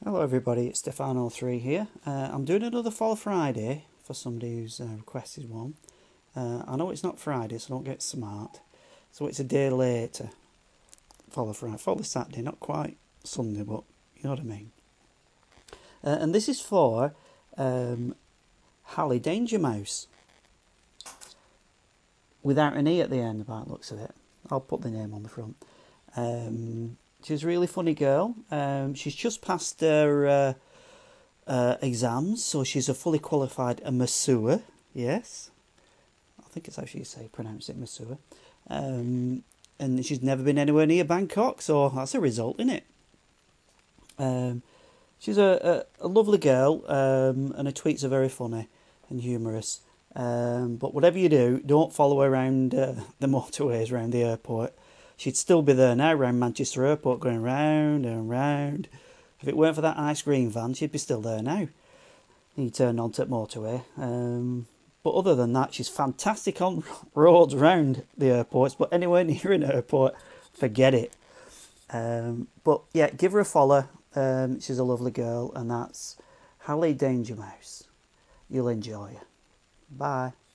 Hello everybody, it's Stefano3 here. I'm doing another Follow Friday for somebody who's requested one. I know it's not Friday, so don't get smart. So it's a day later. Follow Friday, follow Saturday, not quite Sunday, but you know what I mean. And this is for Hallie Danger Mouse. Without an E at the end, by the looks of it. I'll put the name on the front. She's a really funny girl. She's just passed her exams, so she's a fully qualified masseur. Yes, I think it's how you pronounce it, masseur. And she's never been anywhere near Bangkok, so that's a result, isn't it? She's a lovely girl, and her tweets are very funny and humorous. But whatever you do, don't follow her around the motorways around the airport. She'd still be there now around Manchester Airport going round and round. If it weren't for that ice cream van, she'd be still there now. He turned onto the motorway. But other than that, she's fantastic on roads around the airports. But anywhere near an airport, forget it. But yeah, give her a follow. She's a lovely girl, and that's Hallie Danger Mouse. You'll enjoy her. Bye.